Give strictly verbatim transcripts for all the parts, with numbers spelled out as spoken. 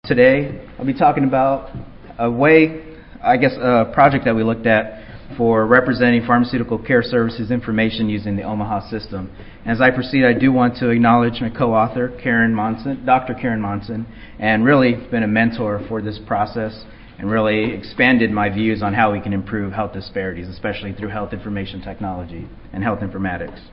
Today, I'll be talking about a way, I guess, a project that we looked at for representing pharmaceutical care services information using the Omaha system. As I proceed, I do want to acknowledge my co-author, Karen Monson, Doctor Karen Monson, and really been a mentor for this process and really expanded my views on how we can improve health disparities, especially through health information technology and health informatics.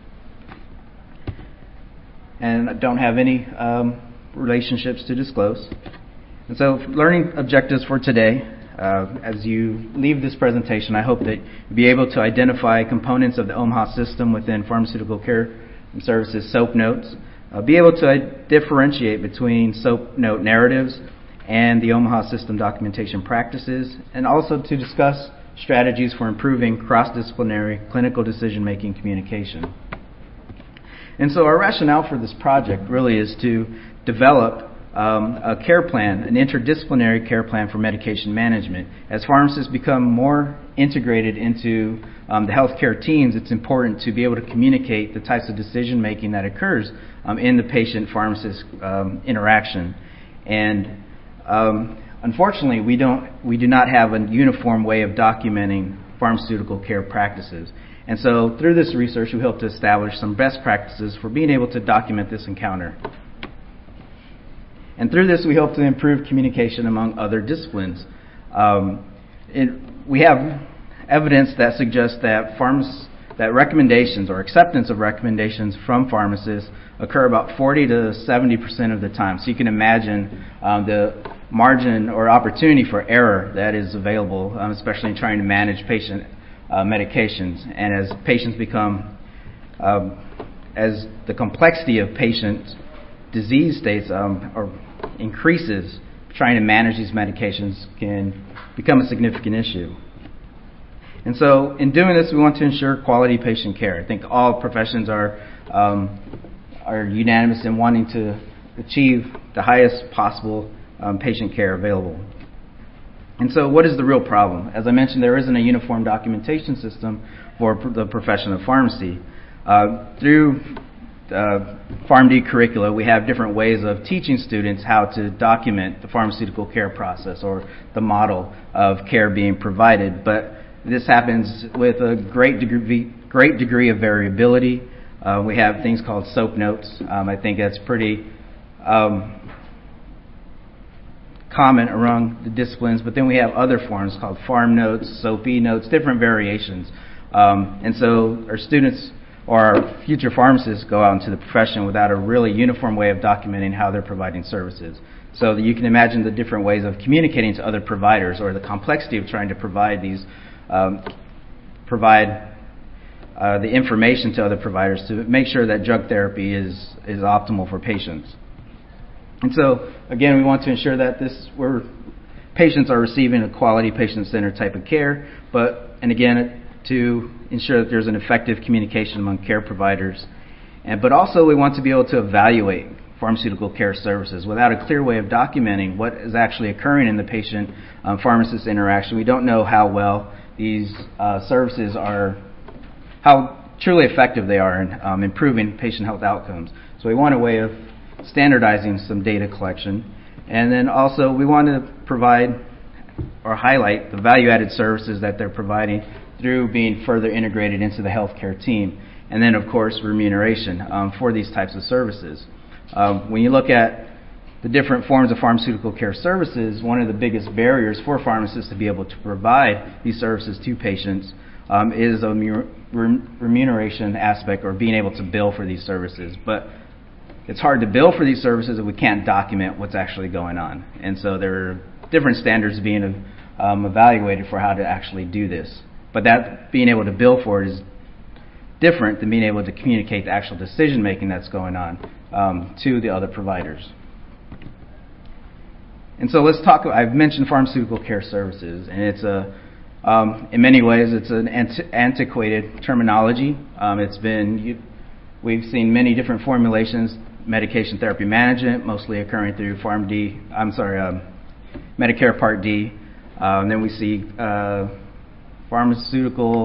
And I don't have any um, relationships to disclose. And so learning objectives for today, uh, as you leave this presentation, I hope that you'll be able to identify components of the Omaha system within pharmaceutical care and services SOAP notes, uh, be able to uh, differentiate between SOAP note narratives and the Omaha system documentation practices, and also to discuss strategies for improving cross-disciplinary clinical decision-making communication. And so our rationale for this project really is to develop Um, a care plan, an interdisciplinary care plan for medication management. As pharmacists become more integrated into um, the healthcare teams, it's important to be able to communicate the types of decision making that occurs um, in the patient-pharmacist um, interaction. And um, unfortunately, we don't, we do not have a uniform way of documenting pharmaceutical care practices. And so, through this research, we hope to establish some best practices for being able to document this encounter. And through this, we hope to improve communication among other disciplines. Um, it, we have evidence that suggests that, pharmac- that recommendations or acceptance of recommendations from pharmacists occur about forty to seventy percent of the time. So you can imagine um, the margin or opportunity for error that is available, um, especially in trying to manage patient uh, medications. And as patients become, um, as the complexity of patients' disease states um, or increases, trying to manage these medications can become a significant issue. And so in doing this, we want to ensure quality patient care. I think all professions are um, are unanimous in wanting to achieve the highest possible um, patient care available. And so what is the real problem? As I mentioned, there isn't a uniform documentation system for pr- the profession of pharmacy. Uh, through Uh, PharmD curricula, we have different ways of teaching students how to document the pharmaceutical care process or the model of care being provided. But this happens with a great degree, great degree of variability. Uh, we have things called SOAP notes. Um, I think that's pretty um, common among the disciplines. But then we have other forms called Pharm notes, SOAP-y notes, different variations. Um, and so our students or our future pharmacists go out into the profession without a really uniform way of documenting how they're providing services. So that you can imagine the different ways of communicating to other providers or the complexity of trying to provide these, um, provide uh, the information to other providers to make sure that drug therapy is, is optimal for patients. And so, again, we want to ensure that this, where patients are receiving a quality patient-centered type of care, but, and again, to ensure that there's an effective communication among care providers. And, but also we want to be able to evaluate pharmaceutical care services without a clear way of documenting what is actually occurring in the patient-pharmacist um, interaction. We don't know how well these uh, services are, how truly effective they are in um, improving patient health outcomes. So we want a way of standardizing some data collection. And then also we want to provide or highlight the value-added services that they're providing through being further integrated into the healthcare team. And then, of course, remuneration um, for these types of services. Um, when you look at the different forms of pharmaceutical care services, one of the biggest barriers for pharmacists to be able to provide these services to patients um, is a remuneration aspect or being able to bill for these services. But it's hard to bill for these services if we can't document what's actually going on. And so there are different standards being um, evaluated for how to actually do this. But that being able to bill for it is different than being able to communicate the actual decision making that's going on um, to the other providers. And so let's talk. I've mentioned pharmaceutical care services, and it's a, um, in many ways, it's an anti- antiquated terminology. Um, it's been, you, we've seen many different formulations, medication therapy management, mostly occurring through PharmD. I'm sorry, um, Medicare Part D. Um, then we see. Uh, pharmaceutical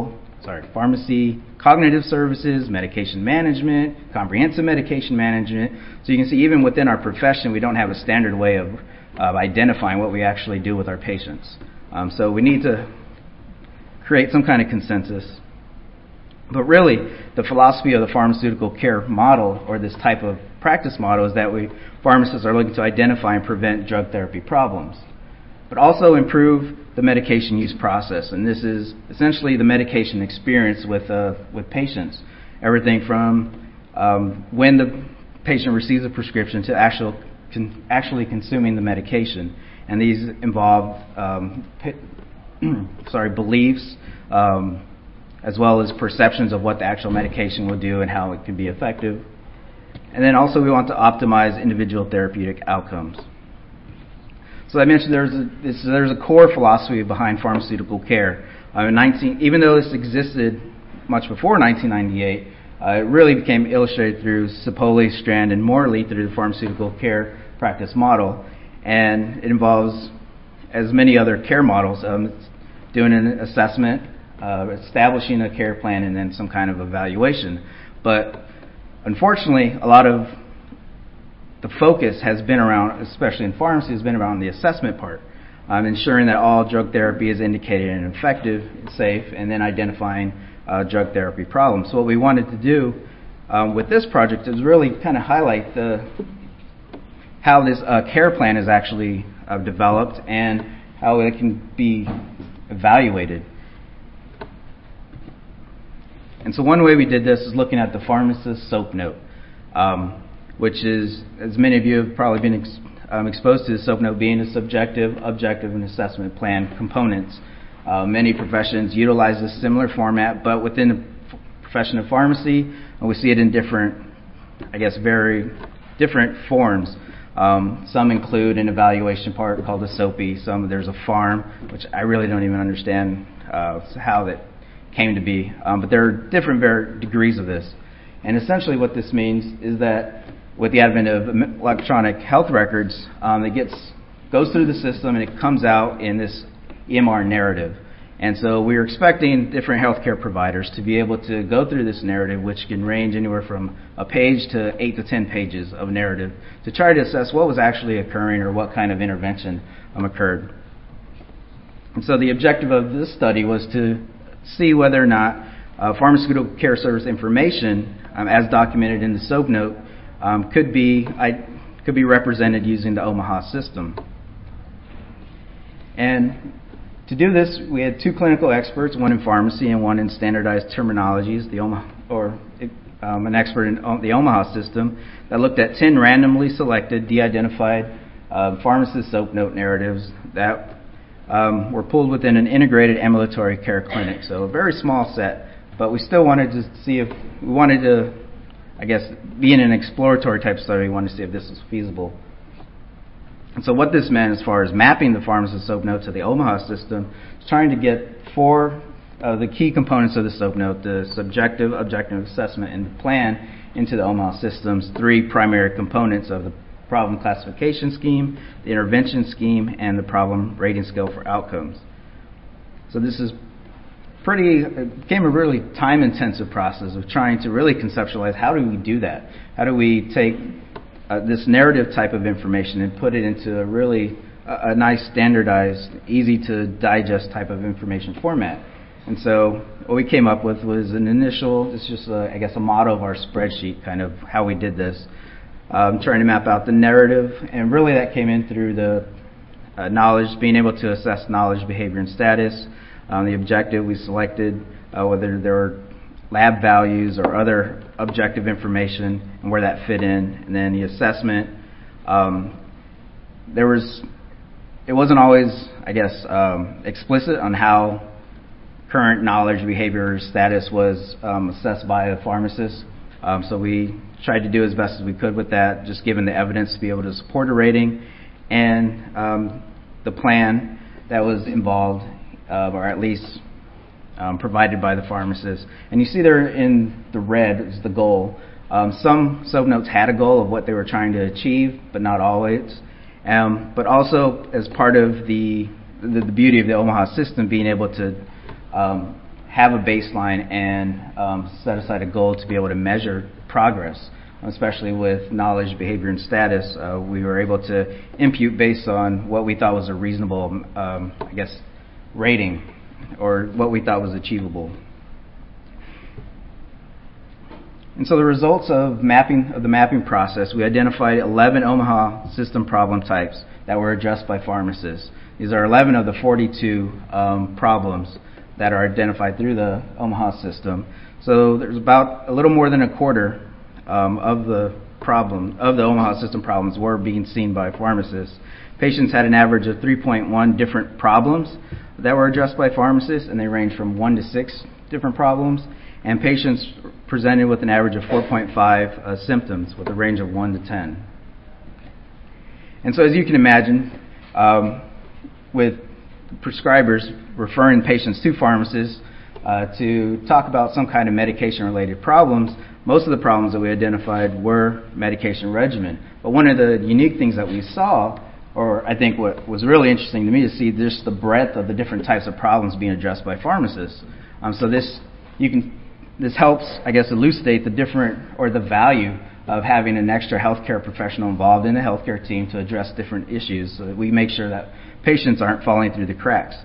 sorry, pharmacy, cognitive services, medication management, comprehensive medication management. So you can see even within our profession, we don't have a standard way of, of identifying what we actually do with our patients. Um, so we need to create some kind of consensus. But really, the philosophy of the pharmaceutical care model, or this type of practice model, is that we pharmacists are looking to identify and prevent drug therapy problems, but also improve the medication use process. And this is essentially the medication experience with uh, with patients. Everything from um, when the patient receives a prescription to actual, con- actually consuming the medication. And these involve um, p- sorry, beliefs, um, as well as perceptions of what the actual medication will do and how it can be effective. And then also we want to optimize individual therapeutic outcomes. So I mentioned there's a, this, there's a core philosophy behind pharmaceutical care. Uh, in nineteen, even though this existed much before nineteen ninety-eight, uh, it really became illustrated through Sapoli, Strand, and Morley through the pharmaceutical care practice model. And it involves, as many other care models, um, doing an assessment, uh, establishing a care plan, and then some kind of evaluation. But unfortunately, a lot of the focus has been around, especially in pharmacy, has been around the assessment part, um, ensuring that all drug therapy is indicated and effective and safe, and then identifying uh, drug therapy problems. So what we wanted to do um, with this project is really kind of highlight the how this uh, care plan is actually uh, developed and how it can be evaluated. And so one way we did this is looking at the pharmacist SOAP note, um, which is, as many of you have probably been ex- um, exposed to the SOAP note being a subjective, objective, and assessment plan components. Uh, many professions utilize a similar format, but within the f- profession of pharmacy, uh, we see it in different, I guess, very different forms. Um, some include an evaluation part called a SOAPy. Some there's a farm, which I really don't even understand uh, how that came to be. Um, but there are different var- degrees of this. And essentially what this means is that with the advent of electronic health records, um, it gets goes through the system and it comes out in this E M R narrative. And so we're expecting different healthcare providers to be able to go through this narrative, which can range anywhere from a page to eight to ten pages of narrative, to try to assess what was actually occurring or what kind of intervention um, occurred. And so the objective of this study was to see whether or not uh, pharmaceutical care service information, um, as documented in the SOAP note, um, could be I, could be represented using the Omaha system. And to do this, we had two clinical experts, one in pharmacy and one in standardized terminologies, the Omaha, or um, an expert in the Omaha system, that looked at ten randomly selected, de-identified uh, pharmacist SOAP note narratives that um, were pulled within an integrated ambulatory care clinic. So a very small set, but we still wanted to see if we wanted to, I guess, being an exploratory type study, we wanted to see if this was feasible. And so what this meant as far as mapping the pharmacist SOAP note to the Omaha system is trying to get four of the key components of the SOAP note, the subjective, objective assessment, and the plan, into the Omaha system's three primary components of the problem classification scheme, the intervention scheme, and the problem rating scale for outcomes. So this is pretty, it became a really time-intensive process of trying to really conceptualize how do we do that? How do we take Uh, this narrative type of information and put it into a really uh, a nice standardized, easy to digest type of information format. And so what we came up with was an initial, it's just a, I guess a model of our spreadsheet, kind of how we did this, um, trying to map out the narrative, and really that came in through the uh, knowledge, being able to assess knowledge, behavior, and status. Um, the objective, we selected uh, whether there were lab values or other objective information and where that fit in. And then the assessment, um, there was, it wasn't always, I guess, um, explicit on how current knowledge, behavior, status was um, assessed by a pharmacist. Um, so we tried to do as best as we could with that, just given the evidence to be able to support a rating, and um, the plan that was involved, uh, or at least Um, provided by the pharmacist. And you see there in the red is the goal. Um, some SOAP notes had a goal of what they were trying to achieve, but not always. Um, but also as part of the, the the beauty of the Omaha system, being able to um, have a baseline and um, set aside a goal to be able to measure progress, especially with knowledge, behavior, and status. Uh, we were able to impute based on what we thought was a reasonable, um, I guess, rating, or what we thought was achievable. And so the results of mapping of the mapping process, we identified eleven Omaha system problem types that were addressed by pharmacists. These are eleven of the forty-two um, problems that are identified through the Omaha system. So there's about a little more than a quarter um, of the problem of the Omaha system problems were being seen by pharmacists. Patients had an average of three point one different problems that were addressed by pharmacists, and they range from one to six different problems. And patients presented with an average of four point five uh, symptoms with a range of one to ten. And so as you can imagine, um, with prescribers referring patients to pharmacists uh, to talk about some kind of medication-related problems, most of the problems that we identified were medication regimen. But one of the unique things that we saw, or I think what was really interesting to me, to see just the breadth of the different types of problems being addressed by pharmacists. Um, so this you can this helps, I guess, elucidate the different or the value of having an extra healthcare professional involved in the healthcare team to address different issues, so that we make sure that patients aren't falling through the cracks.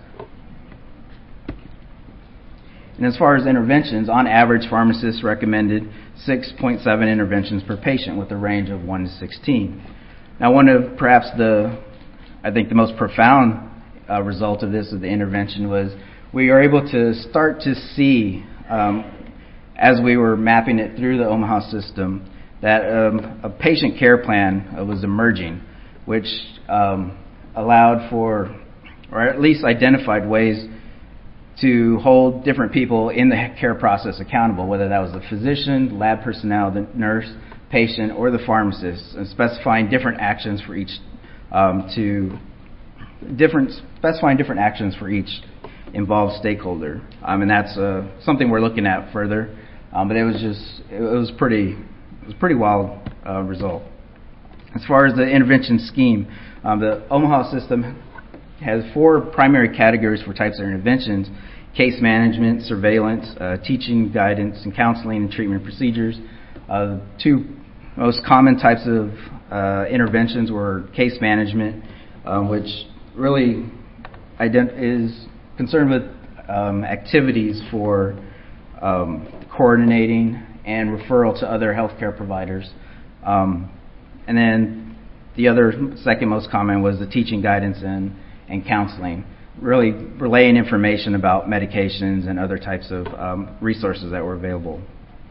And as far as interventions, on average, pharmacists recommended six point seven interventions per patient with a range of one to sixteen. Now, one of perhaps the, I think the most profound uh, result of this, of the intervention, was we were able to start to see, um, as we were mapping it through the Omaha system, that um, a patient care plan uh, was emerging, which um, allowed for, or at least identified ways to hold different people in the care process accountable, whether that was the physician, lab personnel, the nurse, patient, or the pharmacist, and specifying different actions for each um, to different specifying different actions for each involved stakeholder. Um, and that's uh, something we're looking at further. Um, but it was just it was pretty it was a pretty wild uh, result. As far as the intervention scheme, um, the Omaha system has four primary categories for types of interventions: case management, surveillance, uh, teaching, guidance, and counseling and treatment procedures. Uh, two most common types of uh, interventions were case management, um, which really ident- is concerned with um, activities for um, coordinating and referral to other healthcare providers. Um, and then the other second most common was the teaching, guidance, and, and counseling, really relaying information about medications and other types of um, resources that were available.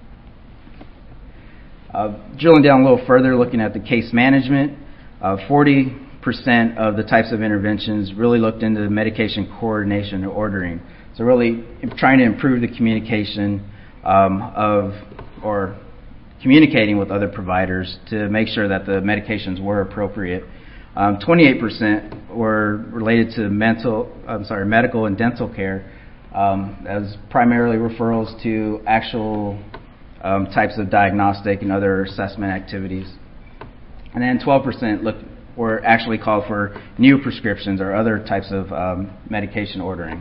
Uh, drilling down a little further, looking at the case management, uh, forty percent of the types of interventions really looked into the medication coordination or ordering. So really trying to improve the communication um, of, or communicating with other providers to make sure that the medications were appropriate. Um, twenty-eight percent were related to mental, I'm sorry, medical and dental care, um, as primarily referrals to actual um, types of diagnostic and other assessment activities. And then twelve percent looked, were actually called for new prescriptions or other types of um, medication ordering.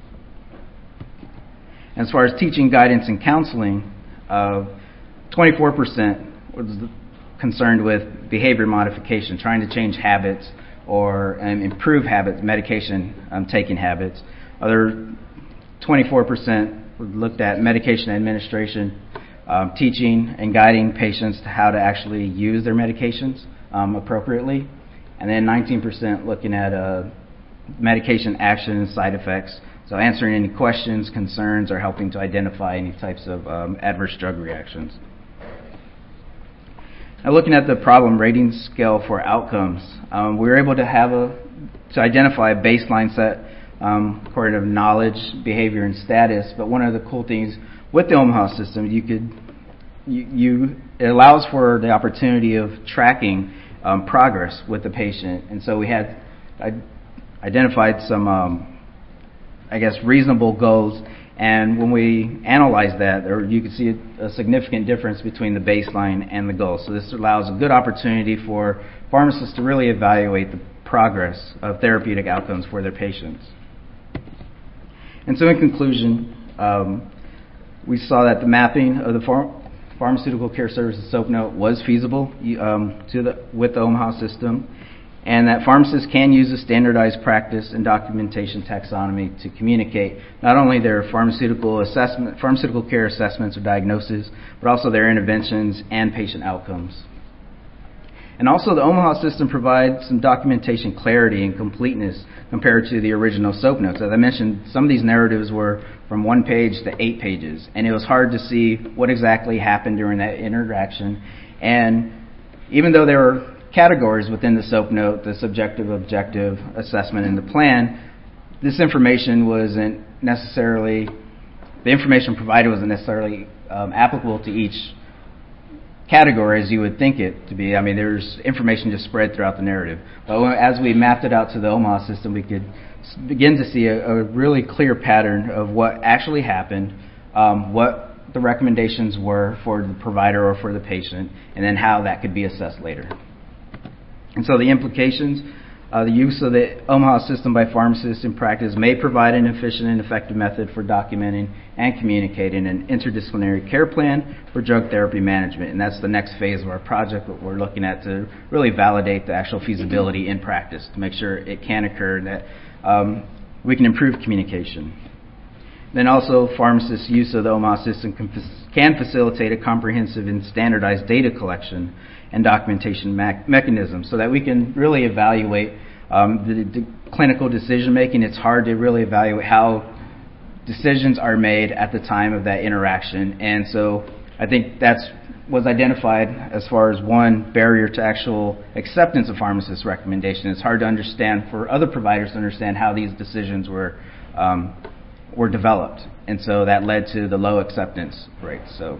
As far as teaching, guidance, and counseling, uh, twenty-four percent was concerned with behavior modification, trying to change habits or um, improve habits, medication um, taking habits. Other twenty-four percent looked at medication administration, um, teaching and guiding patients to how to actually use their medications um, appropriately. And then nineteen percent looking at uh, medication action and side effects, so answering any questions, concerns, or helping to identify any types of um, adverse drug reactions. Now, looking at the problem rating scale for outcomes, um, we were able to have a to identify a baseline set um, according to knowledge, behavior, and status. But one of the cool things with the Omaha system, you could you, you it allows for the opportunity of tracking um, progress with the patient, and so we had I identified some um, I guess reasonable goals. And when we analyze that, or you can see a, a significant difference between the baseline and the goal. So this allows a good opportunity for pharmacists to really evaluate the progress of therapeutic outcomes for their patients. And so in conclusion, Um, we saw that the mapping of the pharm- pharmaceutical care services SOAP note was feasible um, to the, with the Omaha system, and that pharmacists can use a standardized practice and documentation taxonomy to communicate not only their pharmaceutical assessment, pharmaceutical care assessments or diagnoses, but also their interventions and patient outcomes. And also the Omaha system provides some documentation clarity and completeness compared to the original SOAP notes. As I mentioned, some of these narratives were from one page to eight pages, and it was hard to see what exactly happened during that interaction. And even though there were categories within the SOAP note, the subjective, objective, assessment, and the plan, this information wasn't necessarily, the information provided wasn't necessarily um, applicable to each category as you would think it to be. I mean, there's information just spread throughout the narrative. But as we mapped it out to the Omaha system, we could begin to see a, a really clear pattern of what actually happened, um, what the recommendations were for the provider or for the patient, and then how that could be assessed later. And so the implications, uh, the use of the Omaha system by pharmacists in practice may provide an efficient and effective method for documenting and communicating an interdisciplinary care plan for drug therapy management. And that's the next phase of our project, what we're looking at to really validate the actual feasibility in practice to make sure it can occur and that um, we can improve communication. Then also, pharmacists' use of the Omaha system can, can facilitate a comprehensive and standardized data collection and documentation me- mechanism so that we can really evaluate um, the, the clinical decision making. It's hard to really evaluate how decisions are made at the time of that interaction. And so I think that's was identified as far as one barrier to actual acceptance of pharmacist recommendation. It's hard to understand for other providers to understand how these decisions were um, were developed. And so that led to the low acceptance rate. So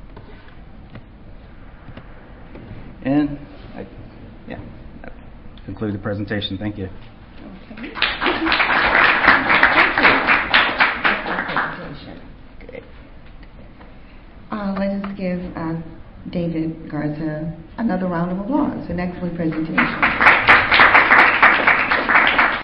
And I, yeah, that concludes the presentation. Thank you. Okay. Great. Uh, let us give uh, David Garza another round of applause. An excellent presentation.